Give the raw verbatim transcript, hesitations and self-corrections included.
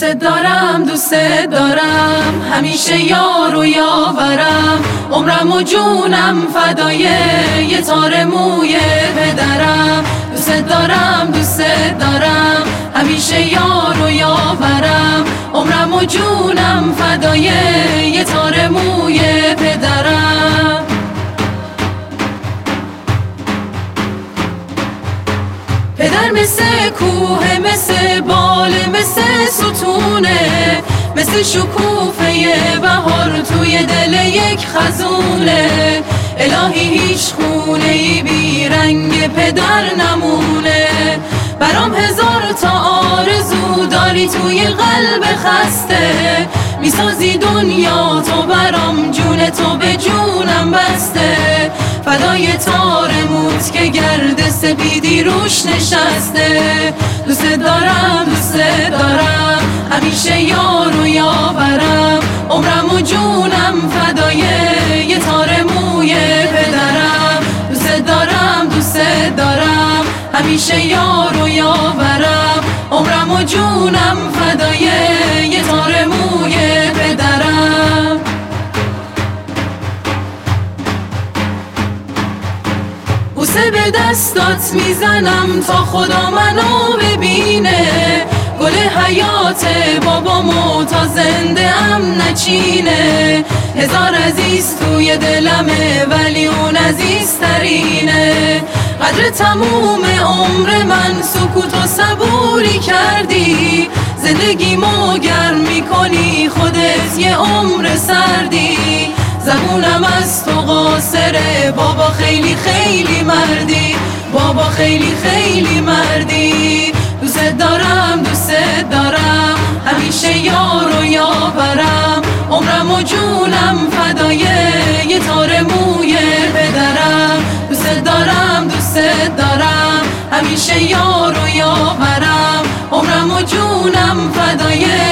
دارم دوست دارم، همیشه یار و یاورم، عمرم و جونم فدای یه تار موی پدرم. دوست دارم دوست دارم، همیشه یار و یاورم، عمرم و جونم فدای یه تار موی پدرم. پدر مثل کوه، مثل بال، مثل ستونه، مثل شکوفه بهار توی دل یک خزونه. الهی هیچ خونه ای بی رنگ پدر نمونه، برام هزار تا آرزو داری توی قلب خسته، میسازی دنیا تو برام، جون تو به جونم بسته، فدای تار موت که گرد سپیدی روش نشسته. دوست دارم دوست دارم، همیشه یار و یاورم، عمرم و جونم فدای یه تار موی پدرم. دوست دارم دوست دارم، همیشه یار و یاورم، عمرم و جونم فدای یه تار موی پدرم. بوسه به دستات میزنم تا خدا منو ببینه، گل حیات بابامو تا زنده ام نچینه. هزار عزیز توی دلمه ولی اون عزیزترینه، قدر تموم عمر من سکوت و صبوری کردی، زندگیمو گرم میکنی خودت یه عمر سردی. زبونم از تو قاصره بابا، خیلی خیلی مردی بابا، خیلی خیلی مردی. دوست دارم دوست دارم، همیشه یار و یاورم، عمرم و جونم فدای یه تار موی پدرم. دوست دارم دوست دارم، همیشه یار و یاورم، عمرم و جونم فدای